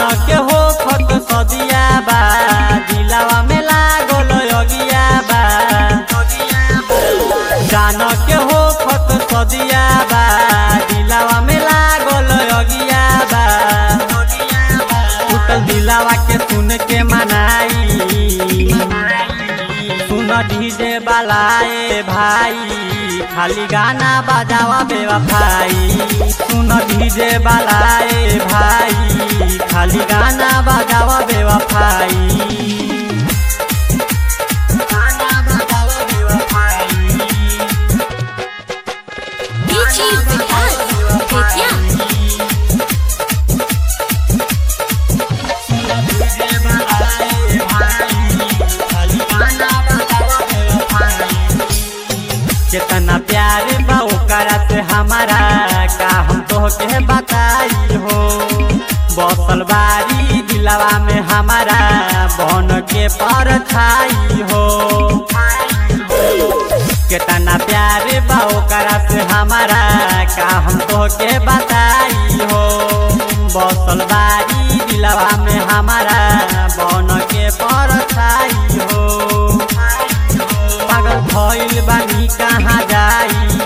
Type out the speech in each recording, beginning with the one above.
के हो खत सदिया बा दिलावा में लागल अगिया बा जान के हो खत सदिया बा दिलावा में लागल अगिया बा टूटल दिलावा के सुन के मनाई सुन डीजे बालाए भाई खाली गाना बजावा बेवफाई सुन डीजे बालाए भाई खाली गाना बजावा बेवफाई कितना प्यार बा ओकरा से हमारा का हम तो के बताई हो बसल बारी दिलवा में हमारा बन के परछाई हो कितना प्यार बा ओकरा से हमारा का हम तो के बताई हो बसल बारी दिलवा में हमारा बन के परछाई हो पागल भइल बानी कहाँ जाई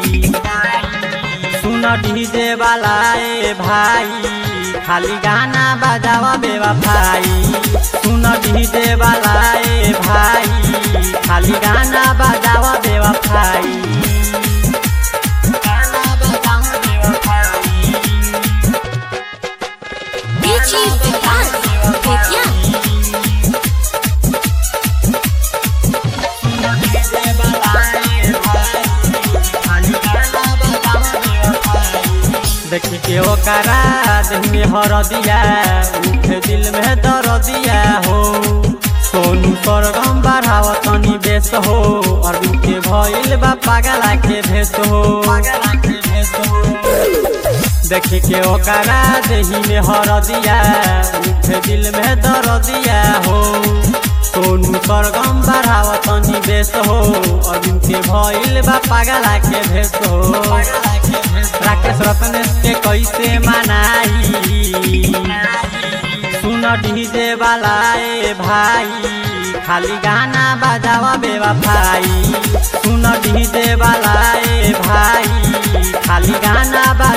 सुन डीजे बालाए भाई खाली गाना बजावा बेवफाई सुन डीजे बालाए भाई खाली गाना बजावा बेवफाई देखी के ओकरा दिल में हरदिया उठे दिल में दरदिया हो सोनू सरगम बढ़ावतनी बेस हो और के भइल बा पागला के भेस हो देखी के ओकरा देही में हरदिया उठे दिल में दरदिया हो सोनू सरगम बढ़ावतनी बेस हो और के भइल बा पागला के भेस हो राकेश रत्नेश के कैसे मनाई सुन डीजे बालाए भाई खाली गाना बजावा बेवफाई सुन डीजे बालाए भाई खाली गाना